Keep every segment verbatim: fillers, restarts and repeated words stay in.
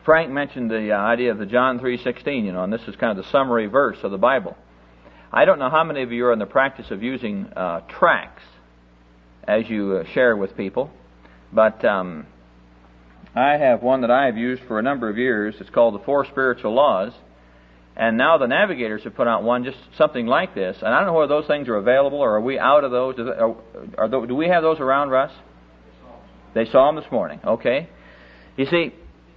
Frank mentioned the uh, idea of the John three sixteen, you know, and this is kind of the summary verse of the Bible. I don't know how many of you are in the practice of using uh, tracts as you uh, share with people, but um, I have one that I have used for a number of years. It's called the Four Spiritual Laws, and now the Navigators have put out one just something like this, and I don't know whether those things are available, or are we out of those? Are, are, do we have those around, Russ? They saw them this morning. Okay. You see,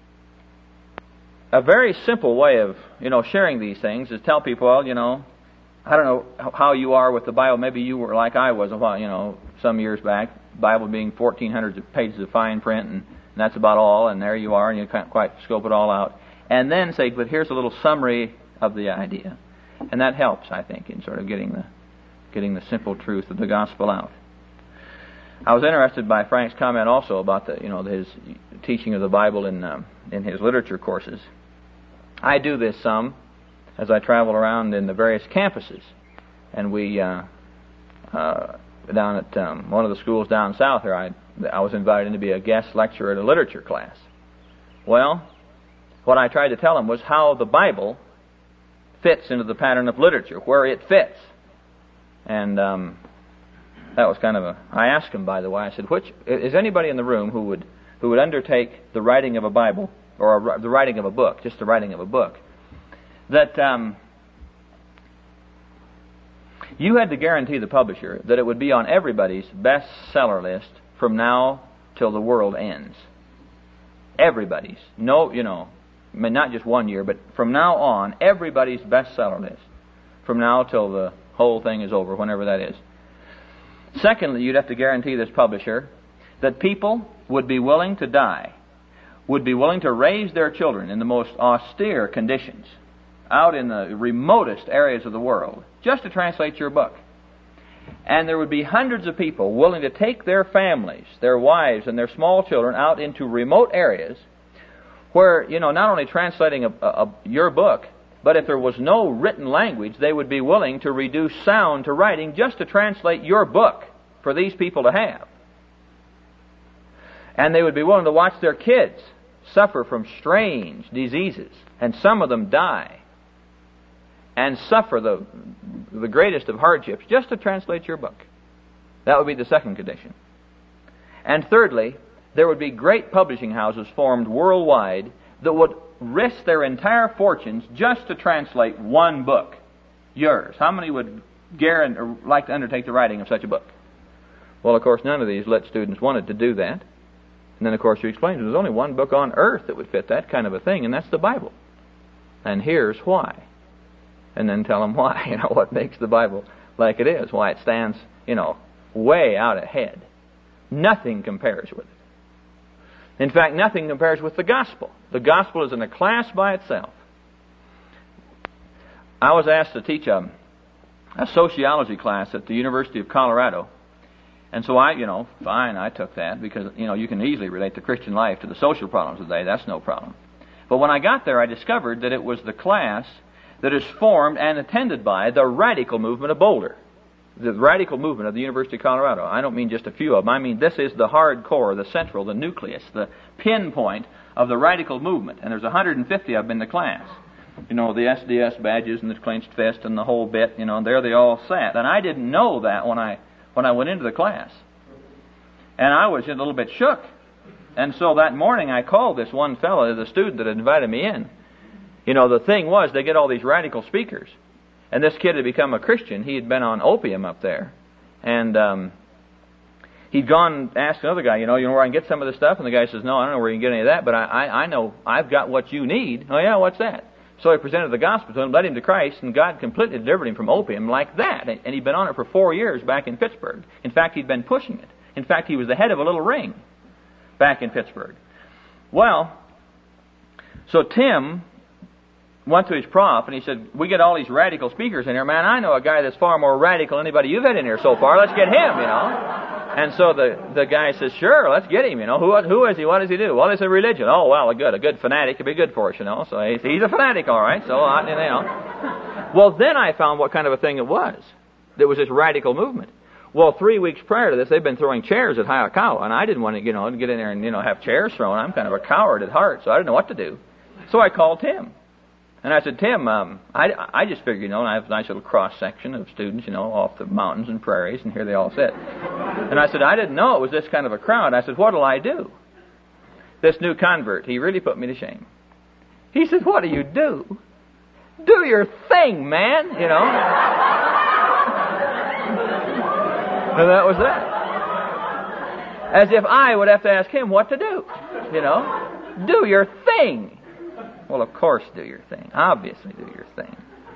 a very simple way of, you know, sharing these things is tell people, well, you know, I don't know how you are with the Bible. Maybe you were like I was, a while, you know, some years back. Bible being fourteen hundred pages of fine print, and, and that's about all. And there you are, and you can't quite scope it all out. And then say, but here's a little summary of the idea, and that helps, I think, in sort of getting the getting the simple truth of the gospel out. I was interested by Frank's comment also about the, you know, his teaching of the Bible in um, in his literature courses. I do this some as I travel around in the various campuses, and we uh, uh, down at um, one of the schools down south here, I I was invited in to be a guest lecturer at a literature class. Well, what I tried to tell them was how the Bible fits into the pattern of literature, where it fits, and um, that was kind of a. I asked him, by the way. I said, "Which is anybody in the room who would who would undertake the writing of a Bible or a, the writing of a book, just the writing of a book, that um, you had to guarantee the publisher that it would be on everybody's bestseller list from now till the world ends? Everybody's. No, you know, I mean, not just one year, but from now on, everybody's bestseller list. From now till the whole thing is over, whenever that is. Secondly, you'd have to guarantee this publisher that people would be willing to die, would be willing to raise their children in the most austere conditions, out in the remotest areas of the world, just to translate your book. And there would be hundreds of people willing to take their families, their wives, and their small children out into remote areas where, you know, not only translating a, a, a, your book, but if there was no written language, they would be willing to reduce sound to writing just to translate your book for these people to have. And they would be willing to watch their kids suffer from strange diseases, and some of them die, and suffer the the greatest of hardships just to translate your book. That would be the second condition. And thirdly, there would be great publishing houses formed worldwide that would risk their entire fortunes just to translate one book, yours. How many would guarantee or like to undertake the writing of such a book? Well, of course, none of these lit students wanted to do that. And then, of course, you explain there's only one book on earth that would fit that kind of a thing, and that's the Bible. And here's why. And then tell them why, you know, what makes the Bible like it is, why it stands, you know, way out ahead. Nothing compares with it. In fact, nothing compares with the gospel. The gospel is in a class by itself. I was asked to teach a, a sociology class at the University of Colorado. And so I, you know, fine, I took that because, you know, you can easily relate the Christian life to the social problems of the day. That's no problem. But when I got there, I discovered that it was the class that is formed and attended by the radical movement of Boulder. The radical movement of the University of Colorado. I don't mean just a few of them. I mean this is the hard core, the central, the nucleus, the pinpoint of the radical movement. And there's one hundred fifty of them in the class. You know, the S D S badges and the clenched fist and the whole bit, you know, and there they all sat. And I didn't know that when I when I went into the class. And I was a little bit shook. And so that morning I called this one fellow, the student that had invited me in. You know, the thing was, they get all these radical speakers. And this kid had become a Christian. He had been on opium up there. And um, he'd gone and asked another guy, you know, you know where I can get some of this stuff? And the guy says, no, I don't know where you can get any of that, but I, I, I know I've got what you need. Oh, yeah, what's that? So he presented the gospel to him, led him to Christ, and God completely delivered him from opium like that. And he'd been on it for four years back in Pittsburgh. In fact, he'd been pushing it. In fact, he was the head of a little ring back in Pittsburgh. Well, so Tim went to his prof, and he said, we get all these radical speakers in here. Man, I know a guy that's far more radical than anybody you've had in here so far. Let's get him, you know. And so the, the guy says, sure, let's get him, you know. Who who is he? What does he do? Well, it's a religion. Oh, well, a good, a good fanatic could be good for us, you know. So he's, he's a fanatic, all right. So, uh, you know. Well, then I found what kind of a thing it was. There was this radical movement. Well, three weeks prior to this, they've been throwing chairs at Hayakawa, and I didn't want to, you know, get in there and, you know, have chairs thrown. I'm kind of a coward at heart, so I didn't know what to do. So I called Tim. And I said, Tim, um, I, I just figured, you know, and I have a nice little cross-section of students, you know, off the mountains and prairies, and here they all sit. And I said, I didn't know it was this kind of a crowd. I said, what'll I do? This new convert, he really put me to shame. He said, what do you do? Do your thing, man, you know. And that was that. As if I would have to ask him what to do, you know. Do your thing. Well, of course, do your thing. Obviously, do your thing.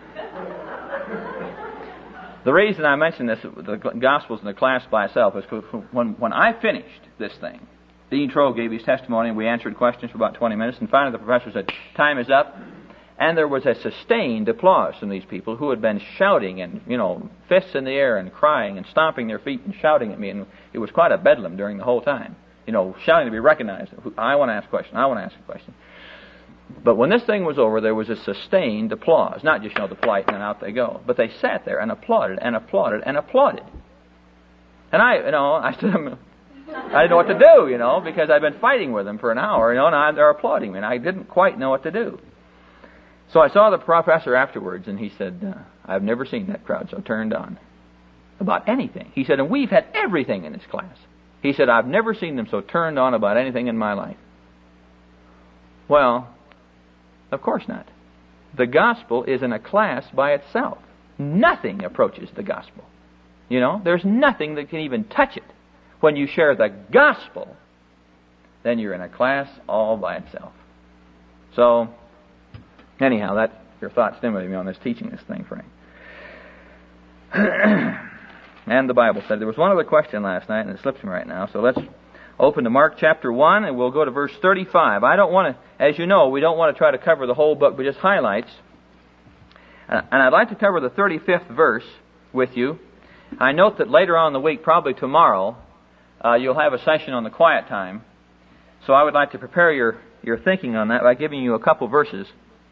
The reason I mention this, the Gospels in the class by itself, is when, when I finished this thing, Dean Troll gave his testimony, and we answered questions for about twenty minutes, and finally the professor said, time is up. And there was a sustained applause from these people who had been shouting and, you know, fists in the air and crying and stomping their feet and shouting at me, and it was quite a bedlam during the whole time. You know, shouting to be recognized. I want to ask a question. I want to ask a question. But when this thing was over, there was a sustained applause. Not just, you know, the polite and then out they go. But they sat there and applauded and applauded and applauded. And I, you know, I stood, I didn't know what to do, you know, because I'd been fighting with them for an hour, you know, and I, they're applauding me, and I didn't quite know what to do. So I saw the professor afterwards, and he said, uh, I've never seen that crowd so turned on about anything. He said, and we've had everything in this class. He said, I've never seen them so turned on about anything in my life. Well, of course not. The gospel is in a class by itself. Nothing approaches the gospel. You know, there's nothing that can even touch it. When you share the gospel, then you're in a class all by itself. So, anyhow, that your thought stimulated me on this teaching this thing, Frank. And the Bible said there was one other question last night, and it slips me right now. So let's open to Mark chapter one, and we'll go to verse thirty-five. I don't want to, as you know, we don't want to try to cover the whole book, but just highlights. And I'd like to cover the thirty-fifth verse with you. I note that later on in the week, probably tomorrow, uh, you'll have a session on the quiet time. So I would like to prepare your, your thinking on that by giving you a couple verses.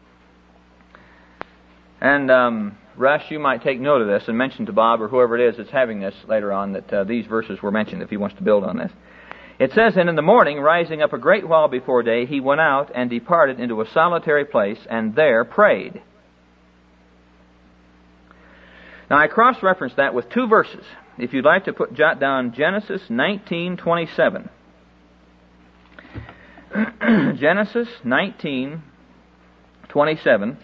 And um, Rush, you might take note of this and mention to Bob or whoever it is that's having this later on that uh, these verses were mentioned if he wants to build on this. It says, and in the morning, rising up a great while before day, he went out and departed into a solitary place, and there prayed. Now, I cross-referenced that with two verses. If you'd like to put jot down Genesis nineteen twenty-seven. Genesis nineteen twenty-seven.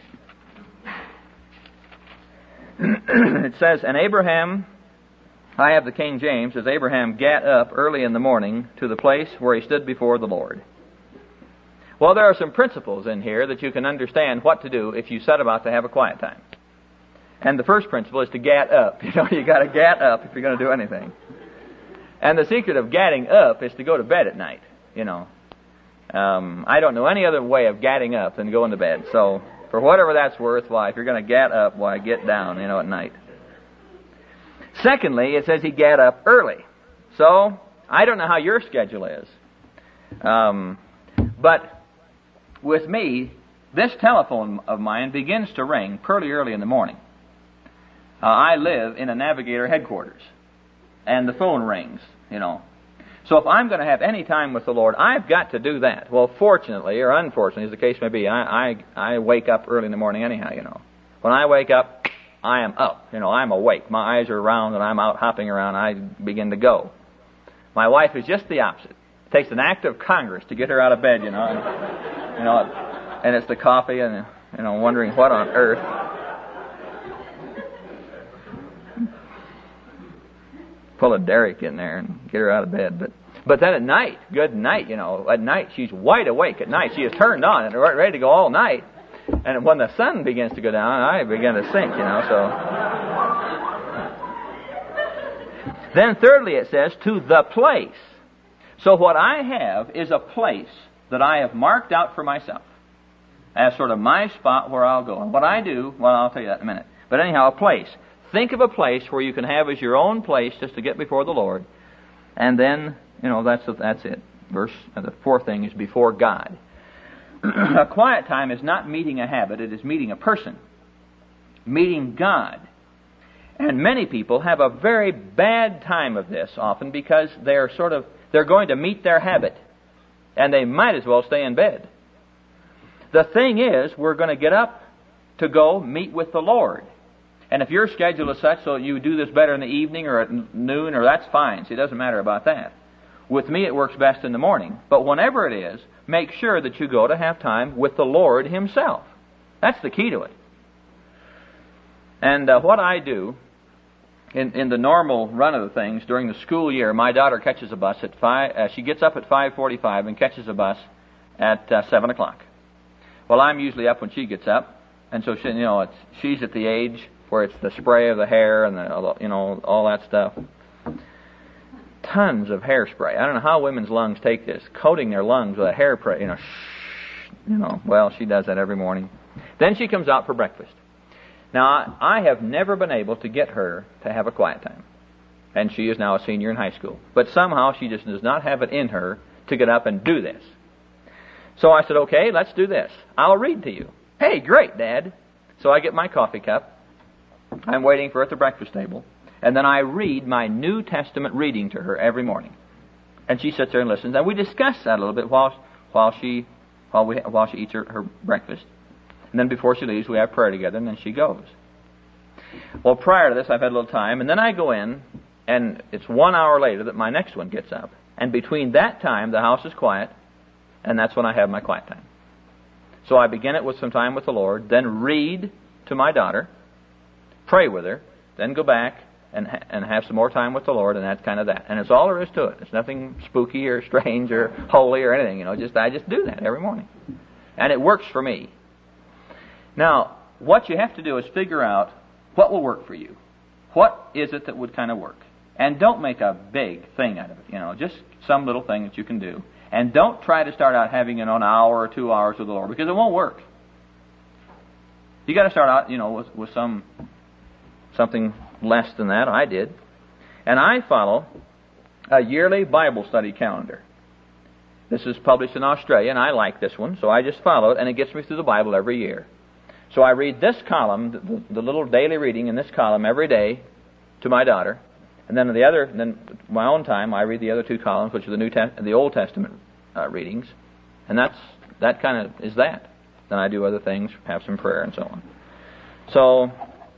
It says, and Abraham... I have the King James, as Abraham gat up early in the morning to the place where he stood before the Lord. Well, there are some principles in here that you can understand what to do if you set about to have a quiet time. And the first principle is to gat up. You know, you got to gat up if you're going to do anything. And the secret of gatting up is to go to bed at night, you know. Um, I don't know any other way of gatting up than going to bed. So, for whatever that's worth, why, if you're going to gat up, why, get down, you know, at night. Secondly, it says he gat up early. So, I don't know how your schedule is. Um, but with me, this telephone of mine begins to ring pretty early in the morning. Uh, I live in a Navigator headquarters, and the phone rings, you know. So if I'm going to have any time with the Lord, I've got to do that. Well, fortunately, or unfortunately, as the case may be, I, I, I wake up early in the morning anyhow, you know. When I wake up, I am up. You know, I'm awake. My eyes are round and I'm out hopping around. I begin to go. My wife is just the opposite. It takes an act of Congress to get her out of bed, you know. And, you know, and it's the coffee and, you know, wondering what on earth. Pull a Derek in there and get her out of bed. But but then at night, good night, you know. At night, she's wide awake at night. She is turned on and ready to go all night. And when the sun begins to go down, I begin to sink, you know, so. Then thirdly it says, to the place. So what I have is a place that I have marked out for myself as sort of my spot where I'll go. And what I do, well, I'll tell you that in a minute. But anyhow, a place. Think of a place where you can have as your own place just to get before the Lord. And then, you know, that's that's it. Verse, the fourth thing is before God. A quiet time is not meeting a habit, it is meeting a person. Meeting God. And many people have a very bad time of this often because they're sort of, they're going to meet their habit. And they might as well stay in bed. The thing is, we're going to get up to go meet with the Lord. And if your schedule is such so you do this better in the evening or at noon, or that's fine. See, it doesn't matter about that. With me, it works best in the morning. But whenever it is, make sure that you go to have time with the Lord Himself. That's the key to it. And uh, what I do, in, in the normal run of the things, during the school year, my daughter catches a bus at five. Uh, she gets up at five forty-five and catches a bus at uh, seven o'clock. Well, I'm usually up when she gets up, and so she, you know, it's, she's at the age where it's the spray of the hair and the, you know, all that stuff. Tons of hairspray. I don't know how women's lungs take this, coating their lungs with a hairspray. You know, shh, you know. Well, she does that every morning. Then she comes out for breakfast. Now, I have never been able to get her to have a quiet time, and she is now a senior in high school. But somehow she just does not have it in her to get up and do this. So I said, okay, let's do this. I'll read to you. Hey, great, Dad. So I get my coffee cup. I'm waiting for her at the breakfast table. And then I read my New Testament reading to her every morning. And she sits there and listens. And we discuss that a little bit while while she while we while she eats her, her breakfast. And then before she leaves, we have prayer together, and then she goes. Well, prior to this, I've had a little time. And then I go in, and it's one hour later that my next one gets up. And between that time, the house is quiet, and that's when I have my quiet time. So I begin it with some time with the Lord, then read to my daughter, pray with her, then go back and ha- and have some more time with the Lord, and that's kind of that. And it's all there is to it. It's nothing spooky or strange or holy or anything. You know, just I just do that every morning, and it works for me. Now, what you have to do is figure out what will work for you. What is it that would kind of work? And don't make a big thing out of it. You know, just some little thing that you can do. And don't try to start out having, you know, an hour or two hours with the Lord, because it won't work. You got to start out, you know, with, with some something less than that. I did. And I follow a yearly Bible study calendar. This is published in Australia, and I like this one, so I just follow it, and it gets me through the Bible every year. So I read this column, the, the little daily reading in this column every day to my daughter, and then the other, and then my own time, I read the other two columns, which are the New Test- the Old Testament uh, readings, and that's that kind of is that. Then I do other things, have some prayer, and so on. So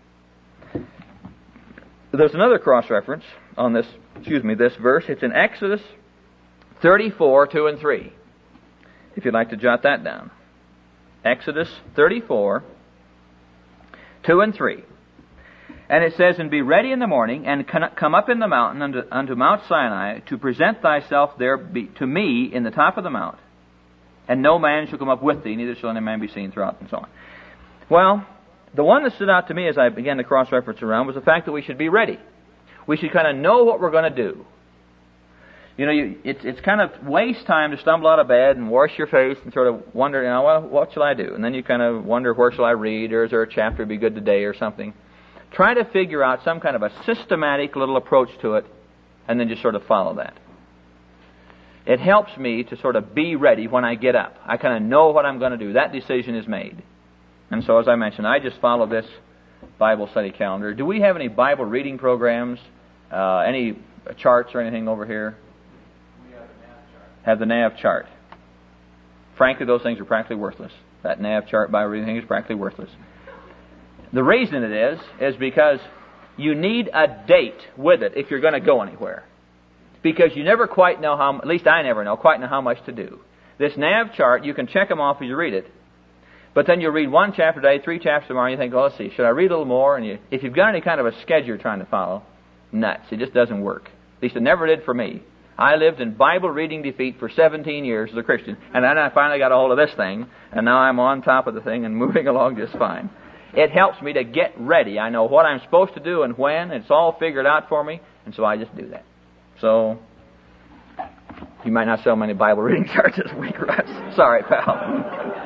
there's another cross-reference on this, excuse me, this verse. It's in Exodus thirty-four, two and three, if you'd like to jot that down. Exodus thirty-four, two and three. And it says, and be ready in the morning, and come up in the mountain unto, unto Mount Sinai, to present thyself there be, to me in the top of the mount. And no man shall come up with thee, neither shall any man be seen throughout, and so on. Well, the one that stood out to me as I began to cross-reference around was the fact that we should be ready. We should kind of know what we're going to do. You know, you, it's it's kind of waste time to stumble out of bed and wash your face and sort of wonder, you know, well, what shall I do? And then you kind of wonder, where shall I read, or is there a chapter be good today or something? Try to figure out some kind of a systematic little approach to it, and then just sort of follow that. It helps me to sort of be ready when I get up. I kind of know what I'm going to do. That decision is made. And so, as I mentioned, I just follow this Bible study calendar. Do we have any Bible reading programs, uh, any charts or anything over here? We have the N A V chart. Have the N A V chart. Frankly, those things are practically worthless. That N A V chart Bible reading thing is practically worthless. The reason it is, is because you need a date with it if you're going to go anywhere. Because you never quite know how, at least I never know, quite know how much to do. This N A V chart, you can check them off as you read it. But then you'll read one chapter today, three chapters tomorrow, and you think, well, let's see, should I read a little more? And you, if you've got any kind of a schedule you're trying to follow, nuts. It just doesn't work. At least it never did for me. I lived in Bible reading defeat for seventeen years as a Christian, and then I finally got a hold of this thing, and now I'm on top of the thing and moving along just fine. It helps me to get ready. I know what I'm supposed to do and when. It's all figured out for me, and so I just do that. So, you might not sell many Bible reading charts this week, Russ. Sorry, pal.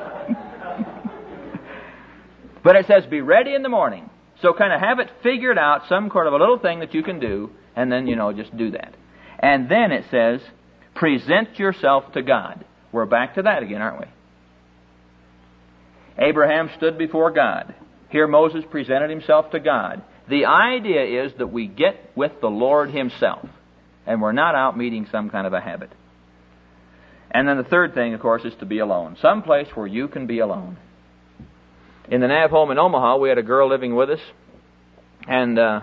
But it says, be ready in the morning. So kind of have it figured out, some sort of a little thing that you can do, and then, you know, just do that. And then it says, present yourself to God. We're back to that again, aren't we? Abraham stood before God. Here Moses presented himself to God. The idea is that we get with the Lord Himself, and we're not out meeting some kind of a habit. And then the third thing, of course, is to be alone. Some place where you can be alone. In the Nav home in Omaha, we had a girl living with us. And uh,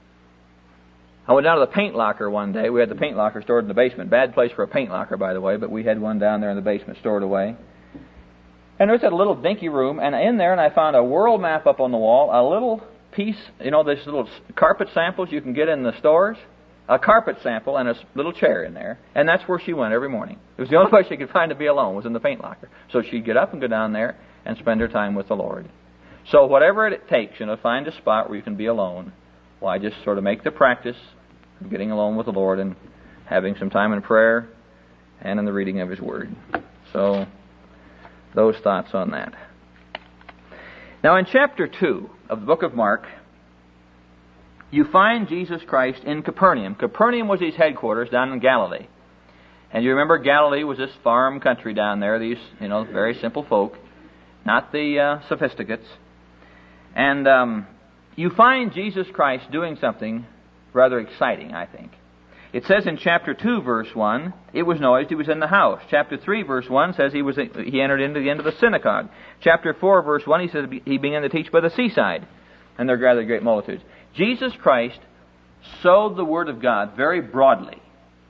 I went down to the paint locker one day. We had the paint locker stored in the basement. Bad place for a paint locker, by the way, but we had one down there in the basement stored away. And it was a little dinky room, and in there, and I found a world map up on the wall, a little piece, you know, these little carpet samples you can get in the stores, a carpet sample and a little chair in there, and that's where she went every morning. It was the only place she could find to be alone, was in the paint locker. So she'd get up and go down there and spend her time with the Lord. So whatever it takes, you know, find a spot where you can be alone. Why, just sort of make the practice of getting alone with the Lord and having some time in prayer and in the reading of His Word. So, those thoughts on that. Now in chapter two of the book of Mark, you find Jesus Christ in Capernaum. Capernaum was His headquarters down in Galilee. And you remember Galilee was this farm country down there, these, you know, very simple folk, not the uh, sophisticates. And um, you find Jesus Christ doing something rather exciting, I think. It says in chapter two, verse one, it was noised, He was in the house. Chapter three, verse one says he was he entered into the end of the synagogue. Chapter four, verse one, he says he began to teach by the seaside, and there gathered great multitudes. Jesus Christ sowed the Word of God very broadly.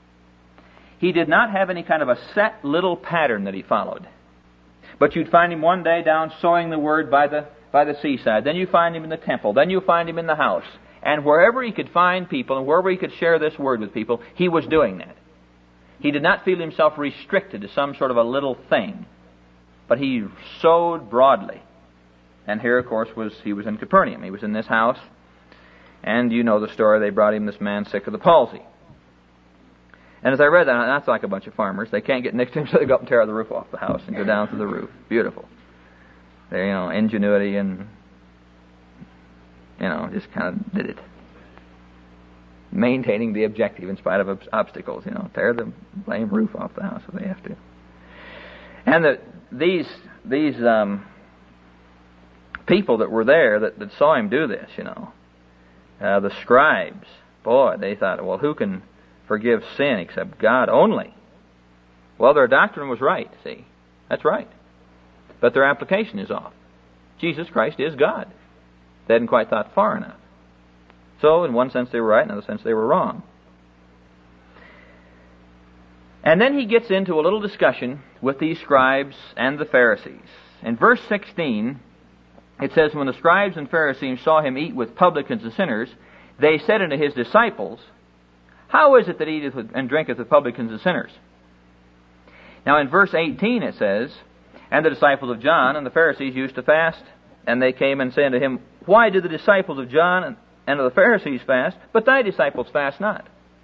He did not have any kind of a set little pattern that He followed. But you'd find Him one day down sowing the Word by the by the seaside. Then you find Him in the temple. Then you find Him in the house. And wherever He could find people and wherever He could share this Word with people, He was doing that. He did not feel Himself restricted to some sort of a little thing. But He sowed broadly. And here, of course, was He was in Capernaum. He was in this house. And you know the story. They brought Him this man sick of the palsy. And as I read that, that's like a bunch of farmers. They can't get next to Him, so they go up and tear the roof off the house and go down to the roof. Beautiful. They, you know, ingenuity and... You know, just kind of did it. Maintaining the objective in spite of ob- obstacles, you know. Tear the blame roof off the house if they have to. And the, these these um, people that were there that, that saw Him do this, you know, uh, the scribes, boy, they thought, well, who can forgive sin except God only? Well, their doctrine was right, see. That's right. But their application is off. Jesus Christ is God. They hadn't quite thought far enough. So, in one sense they were right, in another sense they were wrong. And then He gets into a little discussion with these scribes and the Pharisees. In verse sixteen, it says, when the scribes and Pharisees saw Him eat with publicans and sinners, they said unto His disciples, how is it that He eateth with, and drinketh with publicans and sinners? Now in verse eighteen it says, and the disciples of John and the Pharisees used to fast, and they came and said unto Him, why do the disciples of John and of the Pharisees fast, but thy disciples fast not?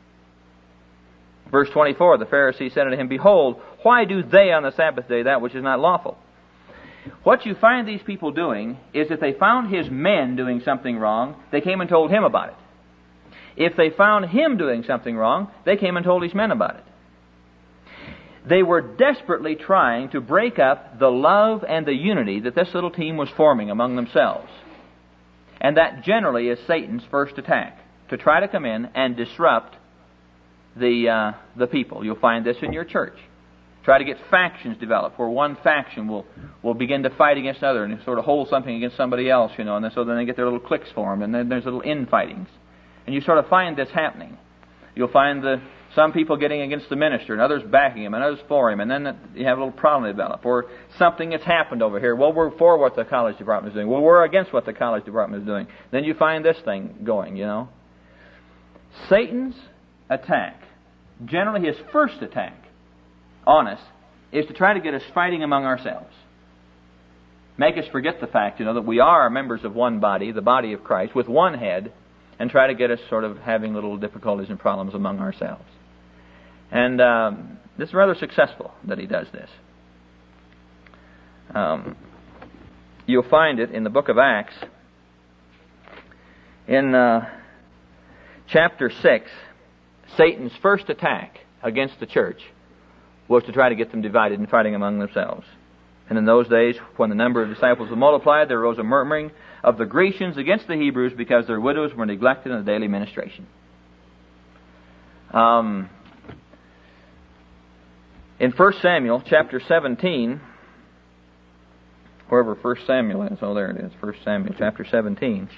Verse twenty-four, the Pharisees said unto Him, behold, why do they on the Sabbath day that which is not lawful? What you find these people doing is if they found His men doing something wrong, they came and told Him about it. If they found Him doing something wrong, they came and told His men about it. They were desperately trying to break up the love and the unity that this little team was forming among themselves. And that generally is Satan's first attack, to try to come in and disrupt the uh, the people. You'll find this in your church. Try to get factions developed, where one faction will, will begin to fight against another and sort of hold something against somebody else, you know, and so then they get their little cliques formed, and then there's little infightings. And you sort of find this happening. You'll find the some people getting against the minister, and others backing him, and others for him, and then you have a little problem develop. Or something that's happened over here. Well, we're for what the college department is doing. Well, we're against what the college department is doing. Then you find this thing going, you know. Satan's attack, generally his first attack on us, is to try to get us fighting among ourselves. Make us forget the fact, you know, that we are members of one body, the body of Christ, with one head, and try to get us sort of having little difficulties and problems among ourselves. And um, this is rather successful that he does this. Um, you'll find it in the book of Acts. In uh, chapter six, Satan's first attack against the church was to try to get them divided and fighting among themselves. And in those days, when the number of disciples was multiplied, there arose a murmuring of the Grecians against the Hebrews because their widows were neglected in the daily ministration. Um, In First Samuel chapter seventeen, wherever First Samuel is, oh there it is, First Samuel chapter seventeen,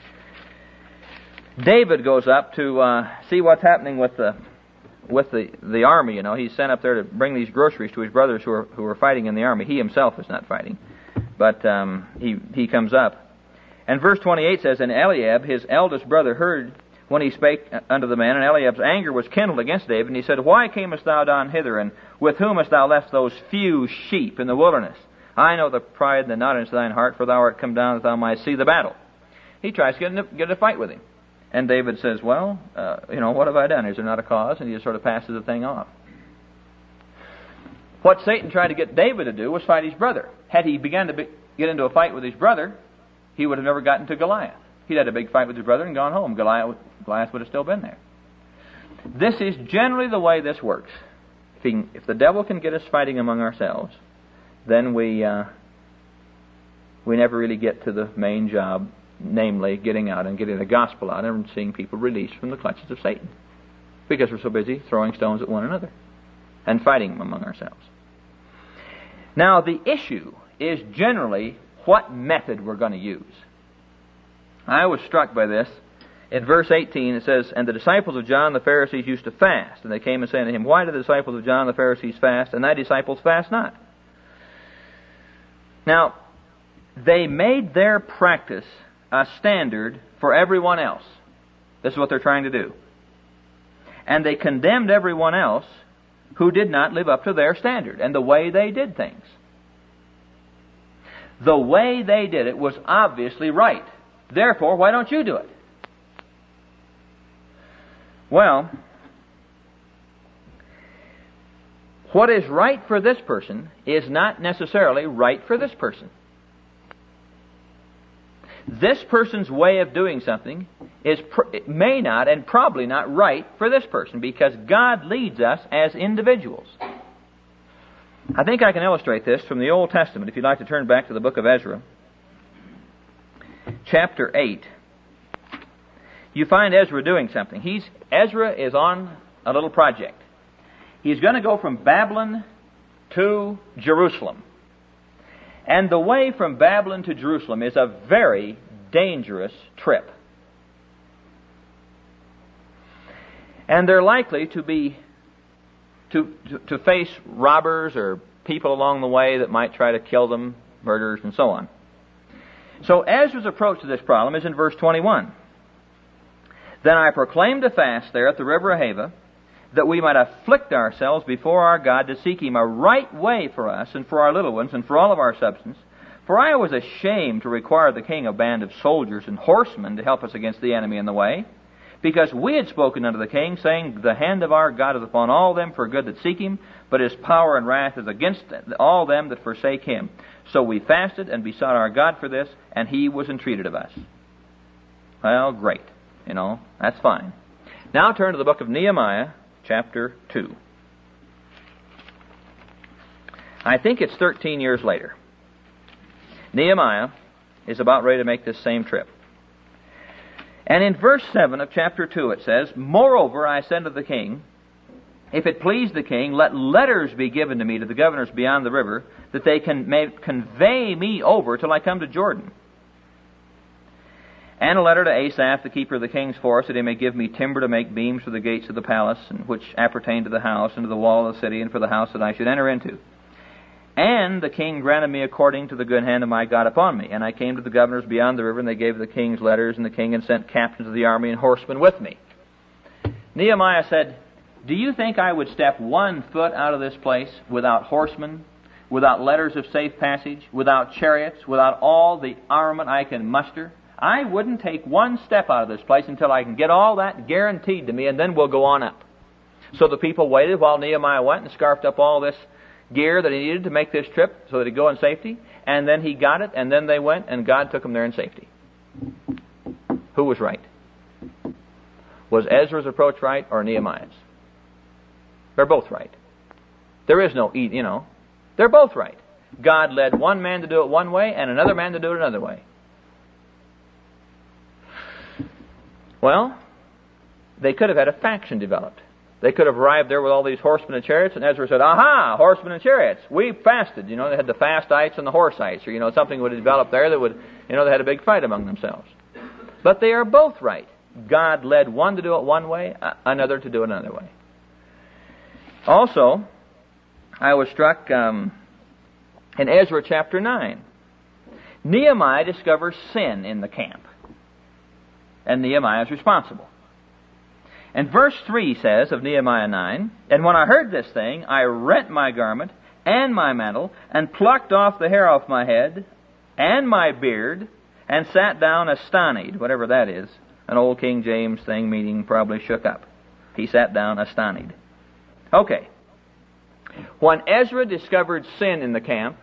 David goes up to uh, see what's happening with the with the, the army. You know, he's sent up there to bring these groceries to his brothers who are who are fighting in the army. He himself is not fighting, but um, he he comes up. And verse twenty-eight says, And Eliab, his eldest brother, heard when he spake unto the man, and Eliab's anger was kindled against David, and he said, Why camest thou down hither, and with whom hast thou left those few sheep in the wilderness? I know the pride and the naughtiness of thine heart, for thou art come down that thou mightst see the battle. He tries to get in a, get in a fight with him. And David says, Well, uh, you know, what have I done? Is there not a cause? And he just sort of passes the thing off. What Satan tried to get David to do was fight his brother. Had he begun to be, get into a fight with his brother, he would have never gotten to Goliath. He'd had a big fight with his brother and gone home. Goliath, Goliath would have still been there. This is generally the way this works. If, he, if the devil can get us fighting among ourselves, then we uh, we never really get to the main job, namely getting out and getting the gospel out and seeing people released from the clutches of Satan, because we're so busy throwing stones at one another and fighting among ourselves. Now, the issue is generally what method we're going to use. I was struck by this. In verse eighteen it says, And the disciples of John the Pharisees used to fast. And they came and said unto him, Why do the disciples of John the Pharisees fast, and thy disciples fast not? Now, they made their practice a standard for everyone else. This is what they're trying to do. And they condemned everyone else who did not live up to their standard and the way they did things. The way they did it was obviously right. Therefore, why don't you do it? Well, what is right for this person is not necessarily right for this person. This person's way of doing something is pr- may not and probably not right for this person, because God leads us as individuals. I think I can illustrate this from the Old Testament. If you'd like to turn back to the book of Ezra, chapter eight, you find Ezra doing something. He's Ezra is on a little project. He's going to go from Babylon to Jerusalem. And the way from Babylon to Jerusalem is a very dangerous trip. And they're likely to be to, to, to face robbers or people along the way that might try to kill them, murderers, and so on. So Ezra's approach to this problem is in verse twenty-one. Then I proclaimed a fast there at the river Ahava, that we might afflict ourselves before our God to seek Him a right way for us and for our little ones and for all of our substance. For I was ashamed to require the king a band of soldiers and horsemen to help us against the enemy in the way, because we had spoken unto the king, saying, The hand of our God is upon all them for good that seek Him, but His power and wrath is against all them that forsake Him. So we fasted and besought our God for this, and He was entreated of us. Well, great. You know, that's fine. Now turn to the book of Nehemiah, chapter two. I think it's thirteen years later. Nehemiah is about ready to make this same trip. And in verse seven of chapter two it says, Moreover I said to the king, If it please the king, let letters be given to me to the governors beyond the river, that they can may convey me over till I come to Jordan. And a letter to Asaph, the keeper of the king's forest, that he may give me timber to make beams for the gates of the palace, and which appertain to the house, and to the wall of the city, and for the house that I should enter into. And the king granted me according to the good hand of my God upon me. And I came to the governors beyond the river, and they gave the king's letters, and the king had sent captains of the army and horsemen with me. Nehemiah said, Do you think I would step one foot out of this place without horsemen, without letters of safe passage, without chariots, without all the armament I can muster? I wouldn't take one step out of this place until I can get all that guaranteed to me, and then we'll go on up. So the people waited while Nehemiah went and scarfed up all this gear that he needed to make this trip so that he'd go in safety. And then he got it, and then they went, and God took them there in safety. Who was right? Was Ezra's approach right or Nehemiah's? They're both right. There is no, you know, they're both right. God led one man to do it one way and another man to do it another way. Well, they could have had a faction developed. They could have arrived there with all these horsemen and chariots, and Ezra said, aha, horsemen and chariots. We fasted. You know, they had the fastites and the horseites, or, you know, something would develop there that would, you know, they had a big fight among themselves. But they are both right. God led one to do it one way, another to do it another way. Also, I was struck um, in Ezra chapter nine. Nehemiah discovers sin in the camp. And Nehemiah is responsible. And verse three says of Nehemiah nine, and when I heard this thing, I rent my garment and my mantle, and plucked off the hair off my head and my beard, and sat down astonied, whatever that is. An old King James thing meaning probably shook up. He sat down astonied. Okay. When Ezra discovered sin in the camp,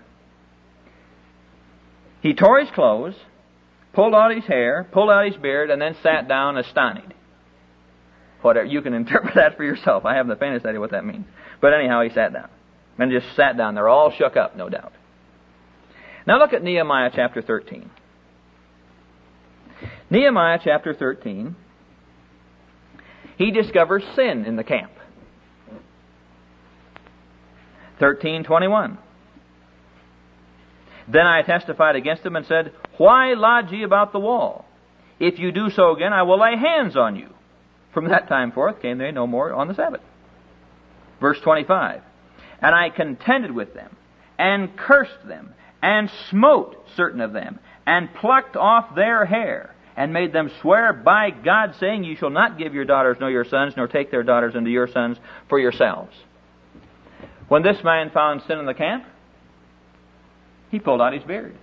he tore his clothes, pulled out his hair, pulled out his beard, and then sat down astonied. Whatever, you can interpret that for yourself. I haven't the faintest idea what that means. But anyhow, he sat down. And just sat down. They're all shook up, no doubt. Now look at Nehemiah chapter thirteen. Nehemiah chapter thirteen, he discovers sin in the camp. thirteen twenty-one. Then I testified against them and said, why lodge ye about the wall? If you do so again, I will lay hands on you. From that time forth came they no more on the Sabbath. Verse twenty-five. And I contended with them, and cursed them, and smote certain of them, and plucked off their hair, and made them swear by God, saying, ye shall not give your daughters nor your sons, nor take their daughters unto your sons for yourselves. When this man found sin in the camp, he pulled out his beard.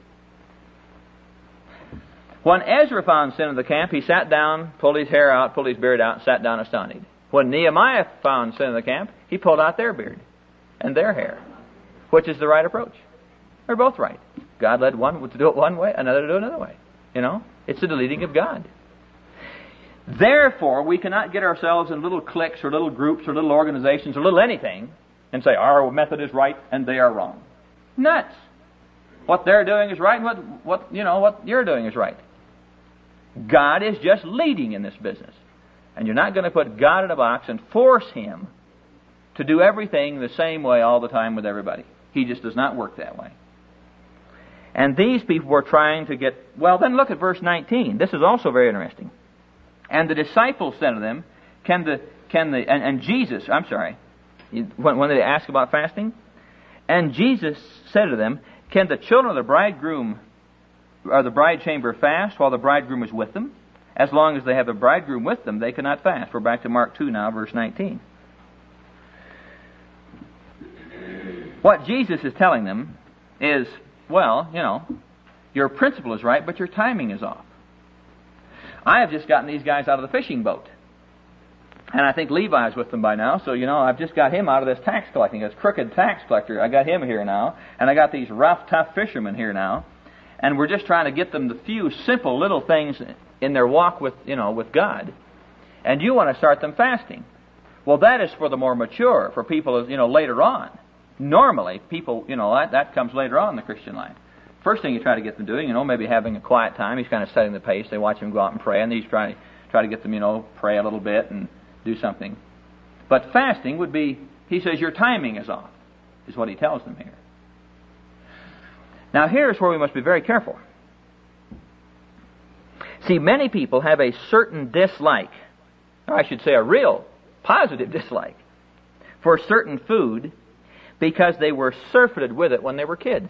When Ezra found sin in the camp, he sat down, pulled his hair out, pulled his beard out, and sat down astonied. When Nehemiah found sin in the camp, he pulled out their beard and their hair. Which is the right approach? They're both right. God led one to do it one way, another to do it another way. You know? It's the leading of God. Therefore, we cannot get ourselves in little cliques or little groups or little organizations or little anything and say, our method is right and they are wrong. Nuts. What they're doing is right and what, what, you know, what you're doing is right. God is just leading in this business. And you're not going to put God in a box and force Him to do everything the same way all the time with everybody. He just does not work that way. And these people were trying to get... Well, then look at verse nineteen. This is also very interesting. And the disciples said to them, Can the... Can the and, and Jesus... I'm sorry. When, when they asked about fasting, and Jesus said to them, Can the children of the bridegroom... or the bride chamber fast while the bridegroom is with them? As long as they have the bridegroom with them, they cannot fast. We're back to Mark two now, verse nineteen. What Jesus is telling them is, well, you know, your principle is right, but your timing is off. I have just gotten these guys out of the fishing boat. And I think Levi's with them by now, so, you know, I've just got him out of this tax collecting, this crooked tax collector. I got him here now, and I got these rough, tough fishermen here now. And we're just trying to get them the few simple little things in their walk with, you know, with God. And you want to start them fasting. Well, that is for the more mature, for people, you know, later on. Normally, people, you know, that, that comes later on in the Christian life. First thing you try to get them doing, you know, maybe having a quiet time. He's kind of setting the pace. They watch him go out and pray, and he's trying try to get them, you know, pray a little bit and do something. But fasting would be, he says, your timing is off, is what he tells them here. Now, here's where we must be very careful. See, many people have a certain dislike, or I should say a real positive dislike, for certain food because they were surfeited with it when they were kids.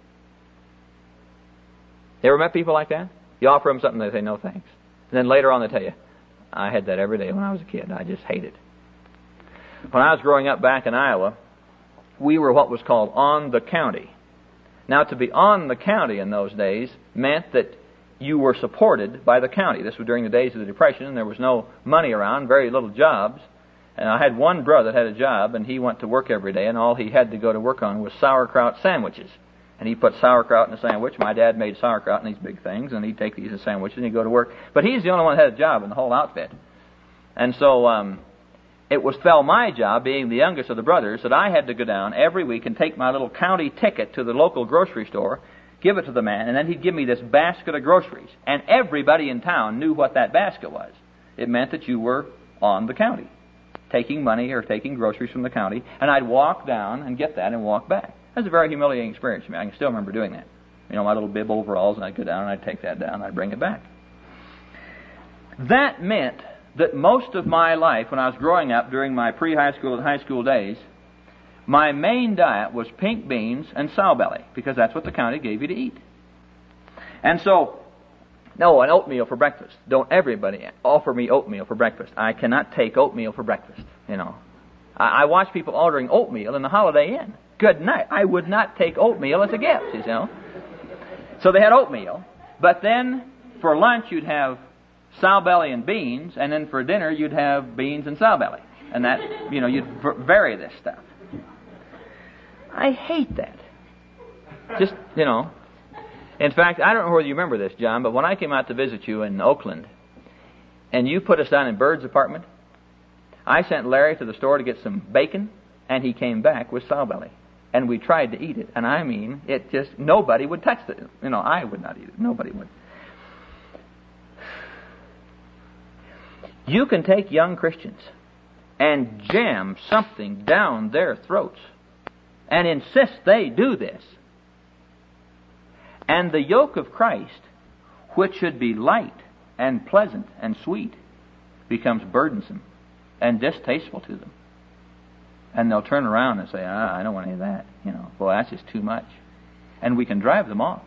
You ever met people like that? You offer them something, they say, no thanks. And then later on they tell you, I had that every day when I was a kid. I just hate it. When I was growing up back in Iowa, we were what was called on the county. Now, to be on the county in those days meant that you were supported by the county. This was during the days of the Depression, and there was no money around, very little jobs. And I had one brother that had a job, and he went to work every day, and all he had to go to work on was sauerkraut sandwiches. And he put sauerkraut in a sandwich. My dad made sauerkraut in these big things, and he'd take these as sandwiches, and he'd go to work. But he's the only one that had a job in the whole outfit. And so um, it was fell my job, being the youngest of the brothers, that I had to go down every week and take my little county ticket to the local grocery store, give it to the man, and then he'd give me this basket of groceries. And everybody in town knew what that basket was. It meant that you were on the county. taking money or taking groceries from the county, and I'd walk down and get that and walk back. That's a very humiliating experience for me. I can still remember doing that. You know, my little bib overalls, and I'd go down and I'd take that down and I'd bring it back. That meant that most of my life, when I was growing up during my pre-high school and high school days, my main diet was pink beans and sow belly, because that's what the county gave you to eat. And so, no, an oatmeal for breakfast. Don't everybody offer me oatmeal for breakfast. I cannot take oatmeal for breakfast, you know. I, I watch people ordering oatmeal in the Holiday Inn. Good night. I would not take oatmeal as a gift, you know. So they had oatmeal, but then for lunch you'd have sow belly and beans, and then for dinner you'd have beans and sow belly. And that, you know, you'd vary this stuff. I hate that. Just, you know. In fact, I don't know whether you remember this, John, but when I came out to visit you in Oakland, and you put us down in Bird's apartment, I sent Larry to the store to get some bacon, and he came back with sow belly. And we tried to eat it. And I mean, it just, nobody would touch it. You know, I would not eat it. Nobody would. You can take young Christians and jam something down their throats and insist they do this. And the yoke of Christ, which should be light and pleasant and sweet, becomes burdensome and distasteful to them. And they'll turn around and say, ah, I don't want any of that. You know, boy, that's just too much. And we can drive them off.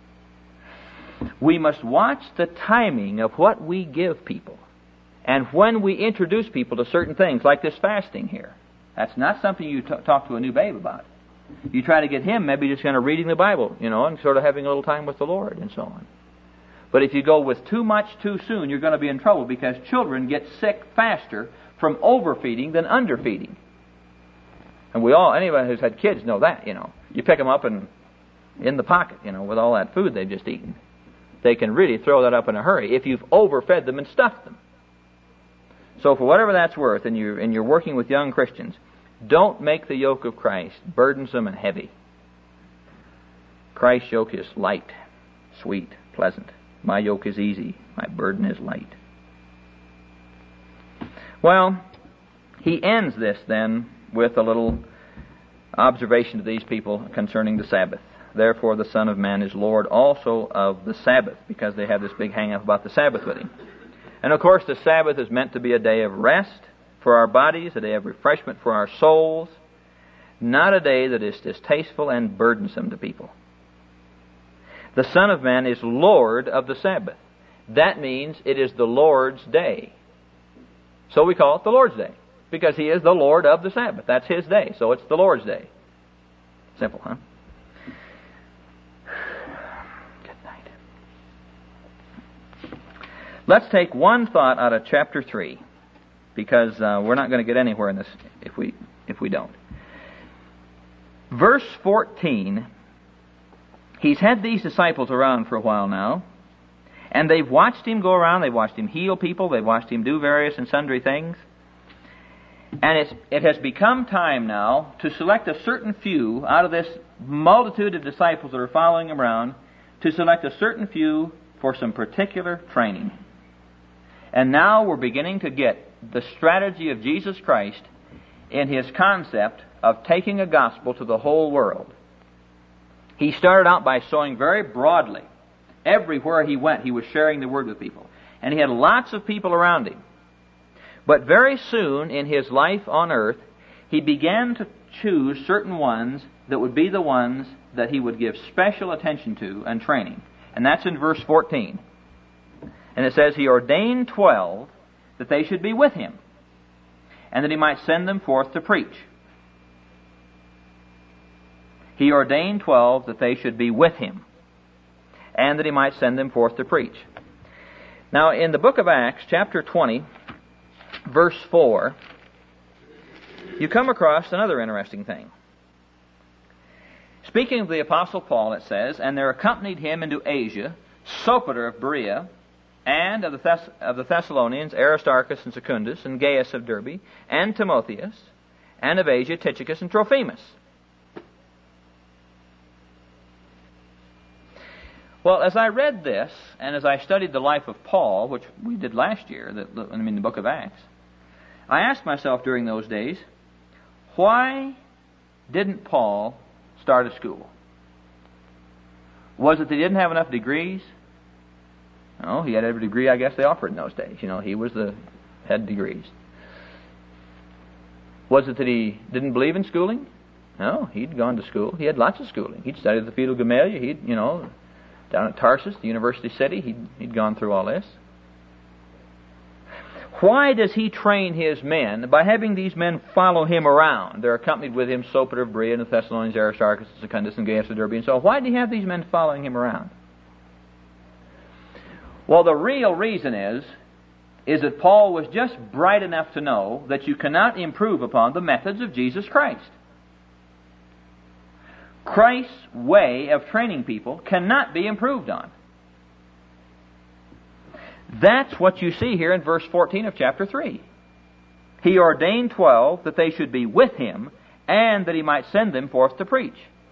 We must watch the timing of what we give people. And when we introduce people to certain things, like this fasting here, that's not something you t- talk to a new babe about. You try to get him maybe just kind of reading the Bible, you know, and sort of having a little time with the Lord and so on. But if you go with too much too soon, you're going to be in trouble, because children get sick faster from overfeeding than underfeeding. And we all, anyone who's had kids know that, you know. You pick them up and in the pocket, you know, with all that food they've just eaten. They can really throw that up in a hurry if you've overfed them and stuffed them. So for whatever that's worth, and you're, and you're working with young Christians, don't make the yoke of Christ burdensome and heavy. Christ's yoke is light, sweet, pleasant. My yoke is easy. My burden is light. Well, he ends this then with a little observation to these people concerning the Sabbath. Therefore the Son of Man is Lord also of the Sabbath, because they have this big hang-up about the Sabbath with him. And of course the Sabbath is meant to be a day of rest for our bodies, a day of refreshment for our souls, not a day that is distasteful and burdensome to people. The Son of Man is Lord of the Sabbath. That means it is the Lord's day. So we call it the Lord's Day, because He is the Lord of the Sabbath. That's His day, so it's the Lord's Day. Simple, huh? Good night. Let's take one thought out of chapter three, because uh, we're not going to get anywhere in this if we if we don't. Verse fourteen, He's had these disciples around for a while now, and they've watched Him go around, they've watched Him heal people, they've watched Him do various and sundry things. And it's, it has become time now to select a certain few out of this multitude of disciples that are following Him around, to select a certain few for some particular training. And now we're beginning to get the strategy of Jesus Christ in His concept of taking a gospel to the whole world. He started out by sowing very broadly. Everywhere He went, He was sharing the Word with people. And He had lots of people around Him. But very soon in His life on earth, He began to choose certain ones that would be the ones that He would give special attention to and training. And that's in verse fourteen. And it says, He ordained twelve that they should be with Him, and that He might send them forth to preach. He ordained twelve that they should be with Him, and that He might send them forth to preach. Now, in the book of Acts, chapter twenty, verse four, you come across another interesting thing. Speaking of the Apostle Paul, it says, And there accompanied him into Asia Sopater of Berea, and of the, Thess- of the Thessalonians, Aristarchus and Secundus, and Gaius of Derbe, and Timotheus, and of Asia, Tychicus and Trophimus. Well, as I read this, and as I studied the life of Paul, which we did last year, the, I mean the book of Acts, I asked myself during those days, why didn't Paul start a school? Was it that he didn't have enough degrees? No, he had every degree I guess they offered in those days. You know, he was the had degrees. Was it that he didn't believe in schooling? No, he'd gone to school. He had lots of schooling. He'd studied at the Field of Gamaliel. He'd, you know, down at Tarsus, the university city, he'd, he'd gone through all this. Why does he train his men by having these men follow him around? They're accompanied with him, Sopater of Berea, and the Thessalonians, Aristarchus, Secundus, and Gaius of Derbe. And so why did he have these men following him around? Well, the real reason is, is that Paul was just bright enough to know that you cannot improve upon the methods of Jesus Christ. Christ's way of training people cannot be improved on. That's what you see here in verse fourteen of chapter three. He ordained twelve that they should be with him, and that he might send them forth to preach.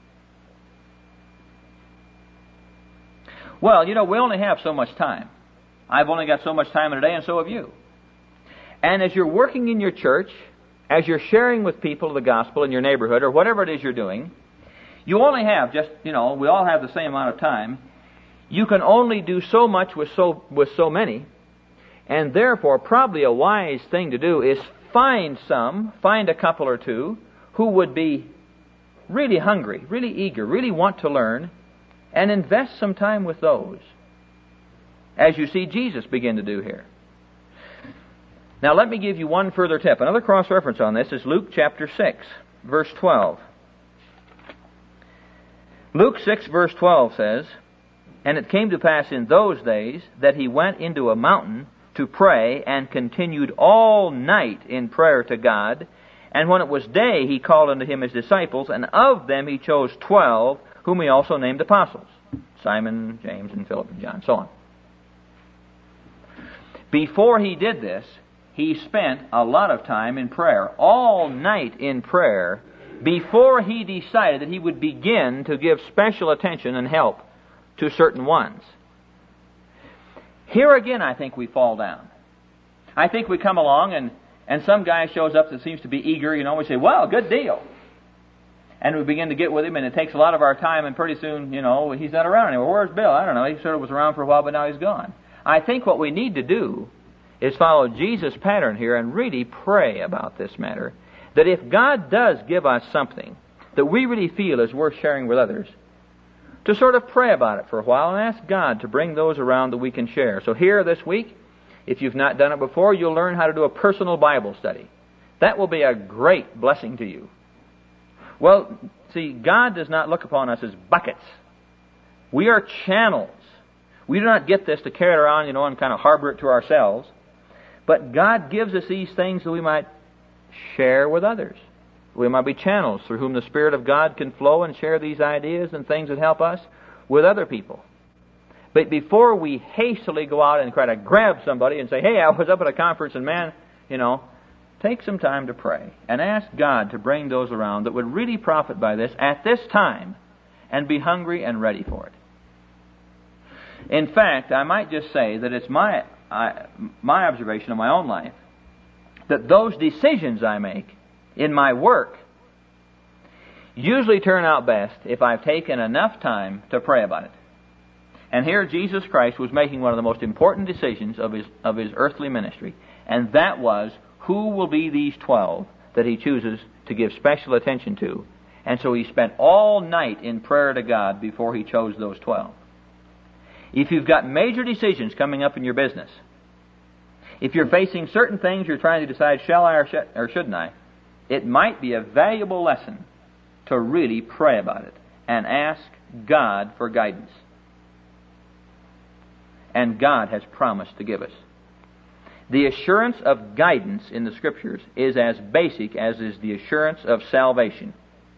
Well, you know, we only have so much time. I've only got so much time in a day, and so have you. And as you're working in your church, as you're sharing with people the gospel in your neighborhood, or whatever it is you're doing, you only have just, you know, we all have the same amount of time. You can only do so much with so with so many, and therefore probably a wise thing to do is find some, find a couple or two, who would be really hungry, really eager, really want to learn, and invest some time with those, as you see Jesus begin to do here. Now let me give you one further tip. Another cross-reference on this is Luke chapter six, verse twelve. Luke six, verse twelve says, "And it came to pass in those days that he went into a mountain to pray, and continued all night in prayer to God. And when it was day, he called unto him his disciples, and of them he chose twelve, whom he also named apostles, Simon, James, and Philip, and John, so on." Before he did this, he spent a lot of time in prayer, all night in prayer, before he decided that he would begin to give special attention and help to certain ones. Here again, I think we fall down. I think we come along and, and some guy shows up that seems to be eager, you know, we say, well, good deal. And we begin to get with him, and it takes a lot of our time, and pretty soon, you know, he's not around anymore. Where's Bill? I don't know. He sort of was around for a while, but now he's gone. I think what we need to do is follow Jesus' pattern here and really pray about this matter, that if God does give us something that we really feel is worth sharing with others, to sort of pray about it for a while and ask God to bring those around that we can share. So here this week, if you've not done it before, you'll learn how to do a personal Bible study. That will be a great blessing to you. Well, see, God does not look upon us as buckets. We are channels. We do not get this to carry it around, you know, and kind of harbor it to ourselves. But God gives us these things that we might share with others. We might be channels through whom the Spirit of God can flow and share these ideas and things that help us with other people. But before we hastily go out and try to grab somebody and say, hey, I was up at a conference and man, you know, take some time to pray and ask God to bring those around that would really profit by this at this time and be hungry and ready for it. In fact, I might just say that it's my I, my observation of my own life that those decisions I make in my work usually turn out best if I've taken enough time to pray about it. And here Jesus Christ was making one of the most important decisions of his of his earthly ministry, and that was who will be these twelve that he chooses to give special attention to. And so he spent all night in prayer to God before he chose those twelve. If you've got major decisions coming up in your business, if you're facing certain things you're trying to decide, shall I or, sh- or shouldn't I, it might be a valuable lesson to really pray about it and ask God for guidance. And God has promised to give us. The assurance of guidance in the Scriptures is as basic as is the assurance of salvation.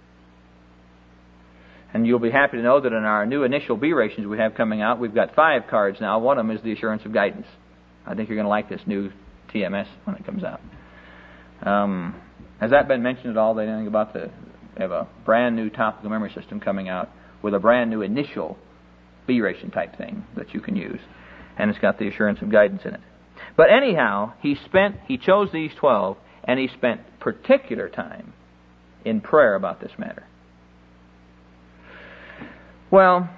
And you'll be happy to know that in our new initial B rations we have coming out, we've got five cards now. One of them is the assurance of guidance. I think you're going to like this new T M S when it comes out. Um, has that been mentioned at all? They anything about the they have a brand new topical memory system coming out with a brand new initial B ration type thing that you can use, and it's got the assurance of guidance in it. But anyhow, he spent he chose these twelve, And he spent particular time in prayer about this matter. Well,